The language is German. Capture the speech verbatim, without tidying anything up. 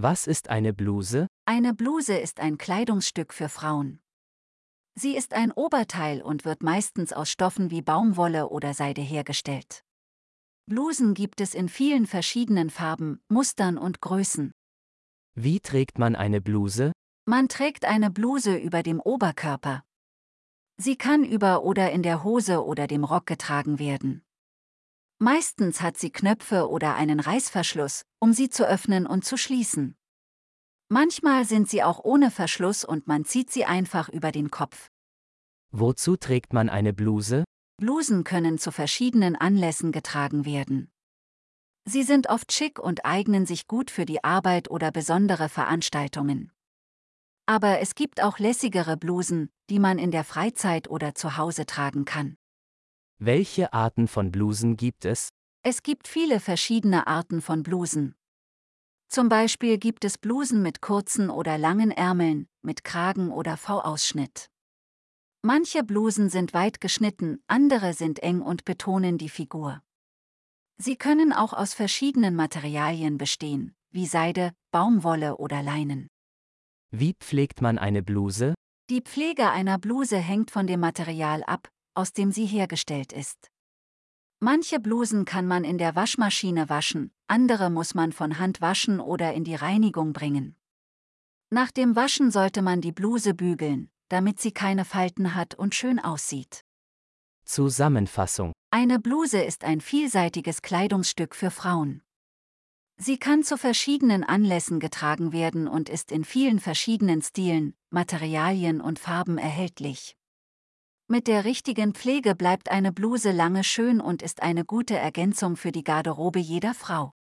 Was ist eine Bluse? Eine Bluse ist ein Kleidungsstück für Frauen. Sie ist ein Oberteil und wird meistens aus Stoffen wie Baumwolle oder Seide hergestellt. Blusen gibt es in vielen verschiedenen Farben, Mustern und Größen. Wie trägt man eine Bluse? Man trägt eine Bluse über dem Oberkörper. Sie kann über oder in der Hose oder dem Rock getragen werden. Meistens hat sie Knöpfe oder einen Reißverschluss, um sie zu öffnen und zu schließen. Manchmal sind sie auch ohne Verschluss und man zieht sie einfach über den Kopf. Wozu trägt man eine Bluse? Blusen können zu verschiedenen Anlässen getragen werden. Sie sind oft schick und eignen sich gut für die Arbeit oder besondere Veranstaltungen. Aber es gibt auch lässigere Blusen, die man in der Freizeit oder zu Hause tragen kann. Welche Arten von Blusen gibt es? Es gibt viele verschiedene Arten von Blusen. Zum Beispiel gibt es Blusen mit kurzen oder langen Ärmeln, mit Kragen oder V-Ausschnitt. Manche Blusen sind weit geschnitten, andere sind eng und betonen die Figur. Sie können auch aus verschiedenen Materialien bestehen, wie Seide, Baumwolle oder Leinen. Wie pflegt man eine Bluse? Die Pflege einer Bluse hängt von dem Material ab, aus dem sie hergestellt ist. Manche Blusen kann man in der Waschmaschine waschen, andere muss man von Hand waschen oder in die Reinigung bringen. Nach dem Waschen sollte man die Bluse bügeln, damit sie keine Falten hat und schön aussieht. Zusammenfassung. Eine Bluse ist ein vielseitiges Kleidungsstück für Frauen. Sie kann zu verschiedenen Anlässen getragen werden und ist in vielen verschiedenen Stilen, Materialien und Farben erhältlich. Mit der richtigen Pflege bleibt eine Bluse lange schön und ist eine gute Ergänzung für die Garderobe jeder Frau.